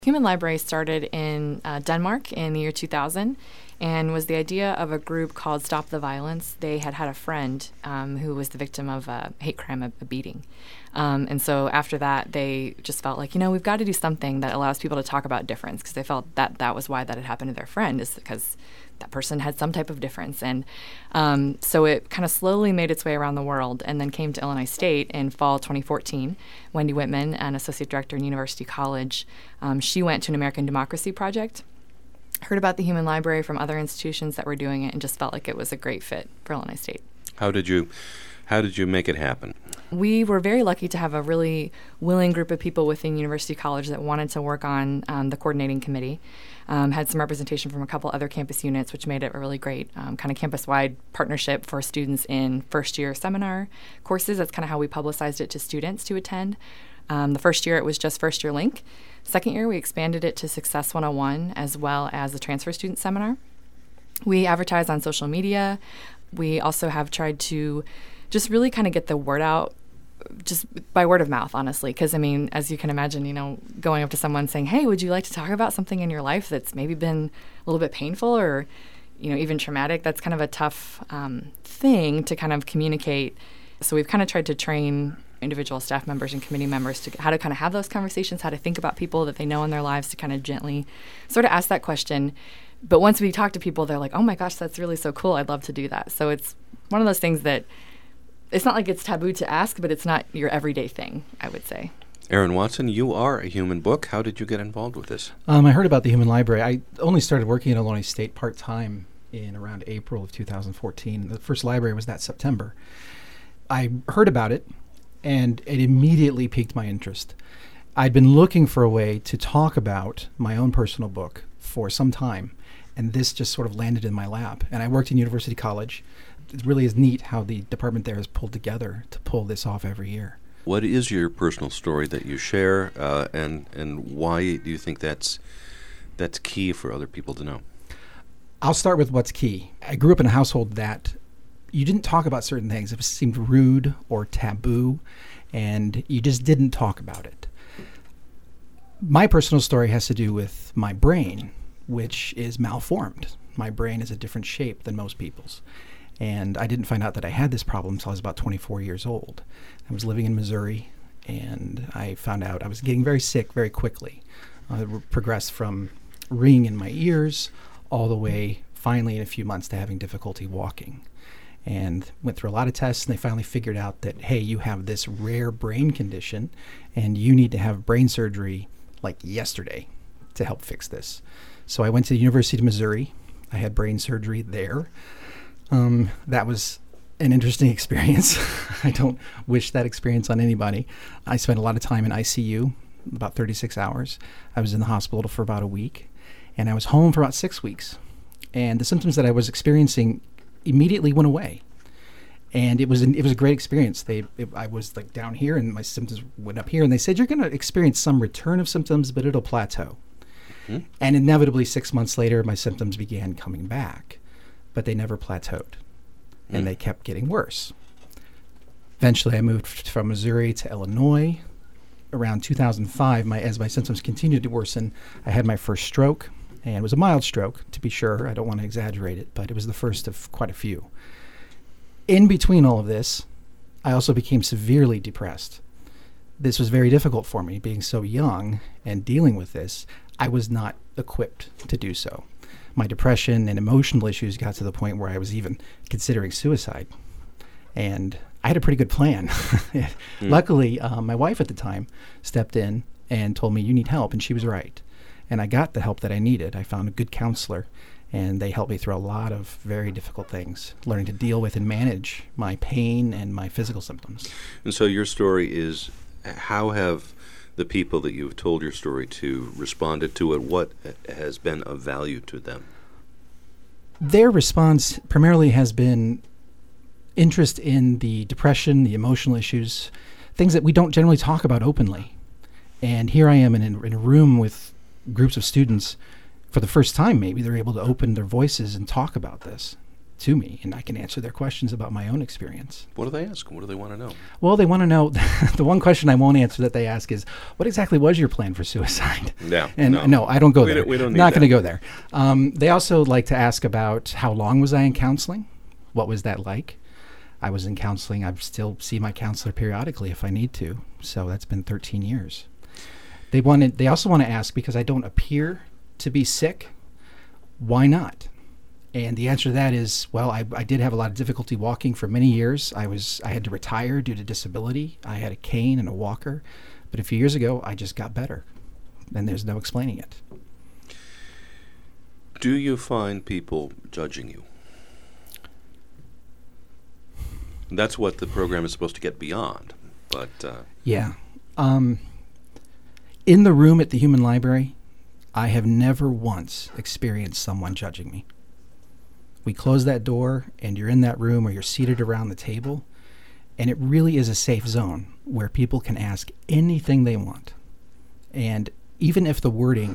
Human Library started in Denmark in the year 2000 and was the idea of a group called Stop the Violence. They had a friend who was the victim of a hate crime, a beating. And so after that, they just felt like, we've got to do something that allows people to talk about difference, because they felt that that was why that had happened to their friend, is because that person had some type of difference. And so it kind of slowly made its way around the world and then came to Illinois State in fall 2014. Wendy Whitman, an associate director in University College, she went to an American Democracy Project, heard about the Human Library from other institutions that were doing it, and just felt like it was a great fit for Illinois State. How did you make it happen? We were very lucky to have a really willing group of people within University College that wanted to work on the coordinating committee. Had some representation from a couple other campus units, which made it a really great kind of campus-wide partnership for students in first-year seminar courses. That's kind of how we publicized it to students to attend. The first year, it was just first-year link. Second year, we expanded it to Success 101 as well as the transfer student seminar. We advertise on social media. We also have tried to just really kind of get the word out just by word of mouth, honestly. Because, as you can imagine, going up to someone saying, hey, would you like to talk about something in your life that's maybe been a little bit painful or, even traumatic? That's kind of a tough thing to kind of communicate. So we've kind of tried to train individual staff members and committee members to how to kind of have those conversations, how to think about people that they know in their lives, to kind of gently sort of ask that question. But once we talk to people, they're like, oh my gosh, that's really so cool. I'd love to do that. So it's one of those things that it's not like it's taboo to ask, but it's not your everyday thing, I would say. Aaron Watson, you are a Human Book. How did you get involved with this? I heard about the Human Library. I only started working at Illinois State part-time in around April of 2014. The first library was that September. I heard about it, and it immediately piqued my interest. I'd been looking for a way to talk about my own personal book for some time, and this just sort of landed in my lap. And I worked in University College. It really is neat how the department there has pulled together to pull this off every year. What is your personal story that you share, and why do you think that's key for other people to know? I'll start with what's key. I grew up in a household that you didn't talk about certain things. It seemed rude or taboo, and you just didn't talk about it. My personal story has to do with my brain, which is malformed. My brain is a different shape than most people's. And I didn't find out that I had this problem until I was about 24 years old. I was living in Missouri, and I found out I was getting very sick very quickly. It progressed from ringing in my ears all the way, finally, in a few months, to having difficulty walking. And went through a lot of tests, and they finally figured out that, hey, you have this rare brain condition, and you need to have brain surgery like yesterday to help fix this. So I went to the University of Missouri. I had brain surgery there. That was an interesting experience. I don't wish that experience on anybody. I spent a lot of time in ICU, about 36 hours. I was in the hospital for about a week, and I was home for about 6 weeks. And the symptoms that I was experiencing immediately went away. And it was a great experience. I was like down here, and my symptoms went up here, and they said, you're going to experience some return of symptoms, but it'll plateau. Mm-hmm. And inevitably, 6 months later, my symptoms began coming back, but they never plateaued, and they kept getting worse. Eventually, I moved from Missouri to Illinois. Around 2005, as my symptoms continued to worsen, I had my first stroke, and it was a mild stroke, to be sure. I don't want to exaggerate it, but it was the first of quite a few. In between all of this, I also became severely depressed. This was very difficult for me, being so young and dealing with this. I was not equipped to do so. My depression and emotional issues got to the point where I was even considering suicide. And I had a pretty good plan. Luckily, my wife at the time stepped in and told me, you need help, and she was right. And I got the help that I needed. I found a good counselor, and they helped me through a lot of very difficult things, learning to deal with and manage my pain and my physical symptoms. And so your story is, how have the people that you've told your story to responded to it? What has been of value to them? Their response primarily has been interest in the depression, the emotional issues, things that we don't generally talk about openly. And here I am in a room with groups of students. For the first time, maybe they're able to open their voices and talk about this. to me, and I can answer their questions about my own experience. What do they ask? What do they want to know? Well, they want to know, the one question I won't answer that they ask is, what exactly was your plan for suicide? Yeah. And no, I don't go there. We don't need Not going to that. go there. They also like to ask about how long was I in counseling? What was that like? I was in counseling. I still see my counselor periodically if I need to. So that's been 13 years. They also want to ask, because I don't appear to be sick, why not? And the answer to that is, well, I did have a lot of difficulty walking for many years. I had to retire due to disability. I had a cane and a walker. But a few years ago, I just got better. And there's no explaining it. Do you find people judging you? That's what the program is supposed to get beyond. But Yeah. In the room at the Human Library, I have never once experienced someone judging me. We close that door, and you're in that room, or you're seated around the table, and it really is a safe zone where people can ask anything they want. And even if the wording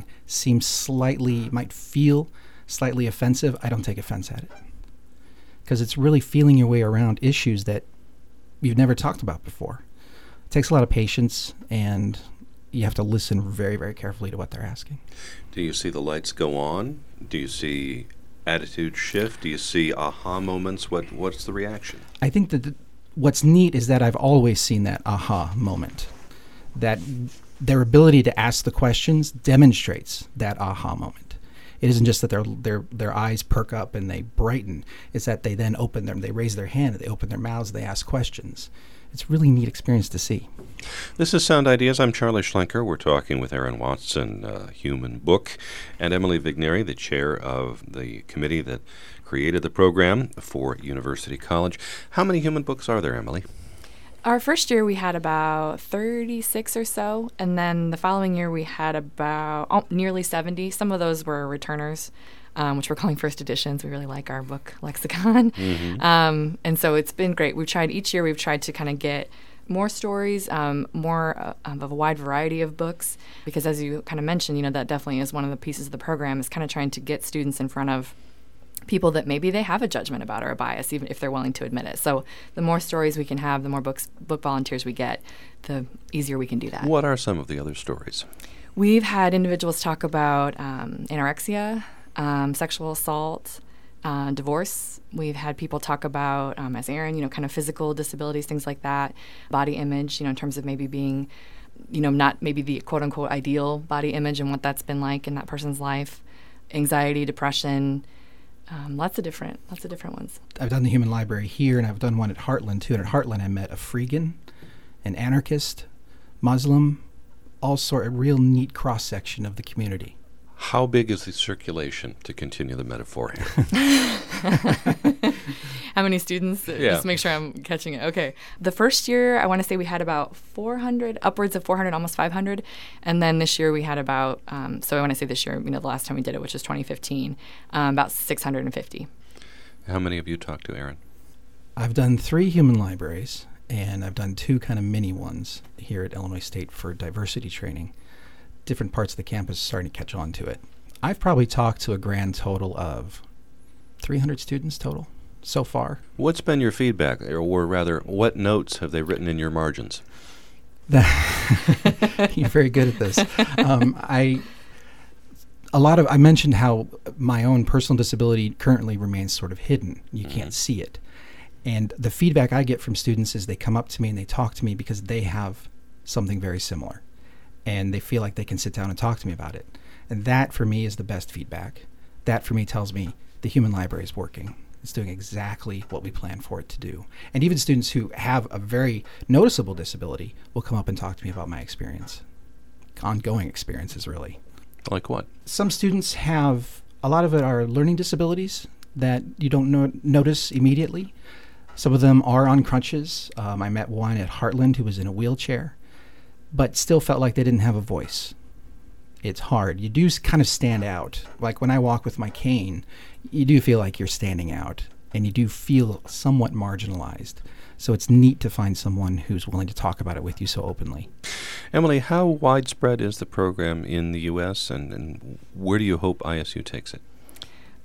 might feel slightly offensive, I don't take offense at it. Because it's really feeling your way around issues that you've never talked about before. It takes a lot of patience, and you have to listen very, very carefully to what they're asking. do you see the lights go on? Do you see attitude shift? Do you see aha moments? What's the reaction? I think that what's neat is that I've always seen that aha moment. That their ability to ask the questions demonstrates that aha moment. It isn't just that their eyes perk up and they brighten. It's that they then they raise their hand, they open their mouths, they ask questions. It's a really neat experience to see. This is Sound Ideas. I'm Charlie Schlenker. We're talking with Aaron Watson, Human Book, and Emily Vigneri, the chair of the committee that created the program for University College. How many human books are there, Emily? Our first year we had about 36 or so, and then the following year we had about nearly 70. Some of those were returners, which we're calling first editions. We really like our book lexicon. Mm-hmm. And so it's been great. Each year we've tried to kind of get more stories, more of a wide variety of books, because as you kind of mentioned, that definitely is one of the pieces of the program, is kind of trying to get students in front of people that maybe they have a judgment about or a bias, even if they're willing to admit it. So the more stories we can have, the more book volunteers we get, the easier we can do that. What are some of the other stories? We've had individuals talk about anorexia, sexual assault, divorce. We've had people talk about, as Aaron, kind of physical disabilities, things like that, body image, in terms of maybe being, not maybe the quote-unquote ideal body image and what that's been like in that person's life, anxiety, depression, lots of different ones. I've done the Human Library here, and I've done one at Heartland, too. And at Heartland, I met a freegan, an anarchist, Muslim, a real neat cross-section of the community. How big is the circulation, to continue the metaphor here? How many students? Yeah. Just to make sure I'm catching it. Okay. The first year, I want to say we had about 400, upwards of 400, almost 500. And then this year we had about, so I want to say this year, the last time we did it, which was 2015, about 650. How many have you talked to, Aaron? I've done 3 human libraries, and I've done 2 kind of mini ones here at Illinois State for diversity training. Different parts of the campus are starting to catch on to it. I've probably talked to a grand total of 300 students total so far. What's been your feedback, or rather, what notes have they written in your margins? You're very good at this. I mentioned how my own personal disability currently remains sort of hidden. You can't see it. And the feedback I get from students is they come up to me and they talk to me because they have something very similar. And they feel like they can sit down and talk to me about it. And that, for me, is the best feedback. That, for me, tells me the Human Library is working. It's doing exactly what we planned for it to do. And even students who have a very noticeable disability will come up and talk to me about my experience. Ongoing experiences, really. Like what? Some students have, a lot of it are learning disabilities that you don't notice immediately. Some of them are on crutches. I met one at Heartland who was in a wheelchair, but still felt like they didn't have a voice. It's hard. You do kind of stand out. Like when I walk with my cane, you do feel like you're standing out, and you do feel somewhat marginalized. So it's neat to find someone who's willing to talk about it with you so openly. Emily, how widespread is the program in the U.S., and where do you hope ISU takes it?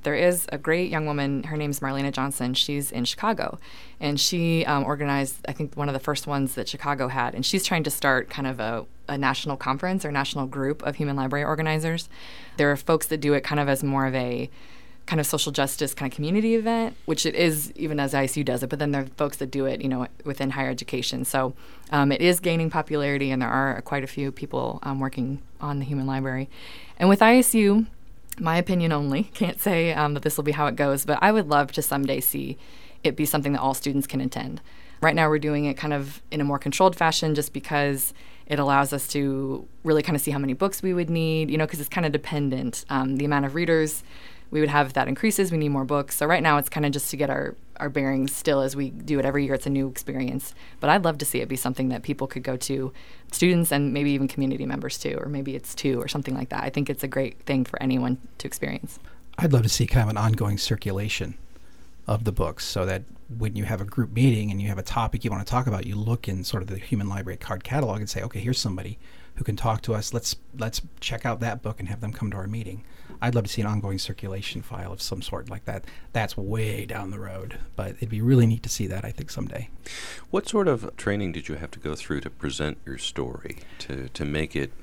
there is a great young woman. Her name's Marlena Johnson. She's in Chicago, and she organized, I think, one of the first ones that Chicago had. And she's trying to start kind of a national conference or national group of human library organizers. There are folks that do it kind of as more of a kind of social justice kind of community event, which it is even as ISU does it, but then there are folks that do it, within higher education. So it is gaining popularity, and there are quite a few people working on the human library. And with ISU, my opinion only, can't say that this will be how it goes, but I would love to someday see it be something that all students can attend. Right now we're doing it kind of in a more controlled fashion just because it allows us to really kind of see how many books we would need, because it's kind of dependent. The amount of readers we would have, if that increases, we need more books. So right now it's kind of just to get our bearings still as we do it every year. It's a new experience. But I'd love to see it be something that people could go to, students and maybe even community members too, or maybe it's two or something like that. I think it's a great thing for anyone to experience. I'd love to see kind of an ongoing circulation of the books so that when you have a group meeting and you have a topic you want to talk about, you look in sort of the Human Library card catalog and say, okay, here's somebody who can talk to us. Let's check out that book and have them come to our meeting. I'd love to see an ongoing circulation file of some sort like that. That's way down the road, but it'd be really neat to see that, I think, someday. What sort of training did you have to go through to present your story, to make it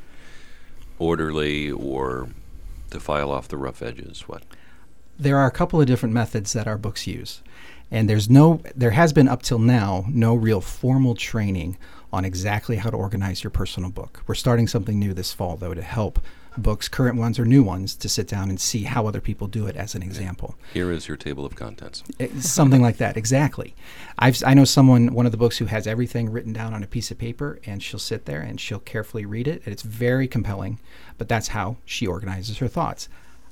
orderly or to file off the rough edges? What? There are a couple of different methods that our books use. And there has been up till now no real formal training on exactly how to organize your personal book. We're starting something new this fall, though, to help books, current ones or new ones, to sit down and see how other people do it as an example. Here is your table of contents. Something like that, exactly. I know one of the books who has everything written down on a piece of paper, and she'll sit there and she'll carefully read it, and it's very compelling, but that's how she organizes her thoughts.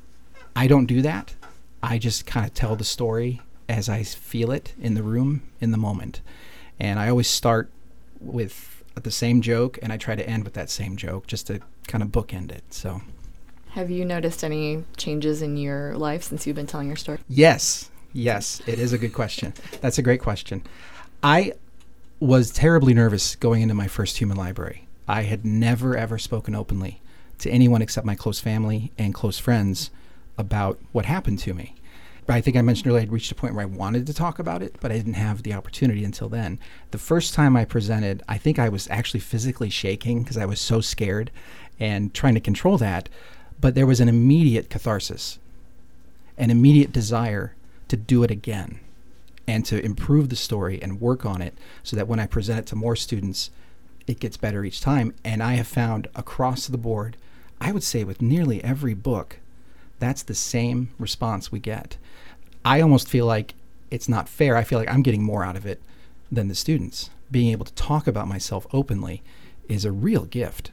I don't do that. I just kind of tell the story as I feel it in the room, in the moment. And I always start with the same joke, and I try to end with that same joke just to kind of bookend it. So, have you noticed any changes in your life since you've been telling your story? Yes, it is a good question. That's a great question. I was terribly nervous going into my first human library. I had never, ever spoken openly to anyone except my close family and close friends about what happened to me. I think I mentioned earlier I'd reached a point where I wanted to talk about it, but I didn't have the opportunity until then. The first time I presented, I think I was actually physically shaking because I was so scared and trying to control that. But there was an immediate catharsis, an immediate desire to do it again and to improve the story and work on it so that when I present it to more students, it gets better each time. And I have found across the board, I would say with nearly every book, that's the same response we get. I almost feel like it's not fair. I feel like I'm getting more out of it than the students. Being able to talk about myself openly is a real gift.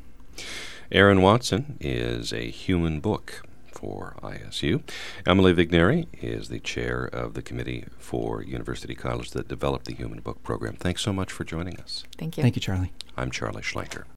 Aaron Watson is a human book for ISU. Emily Vigneri is the chair of the committee for University College that developed the Human Book program. Thanks so much for joining us. Thank you. Thank you, Charlie. I'm Charlie Schlenker.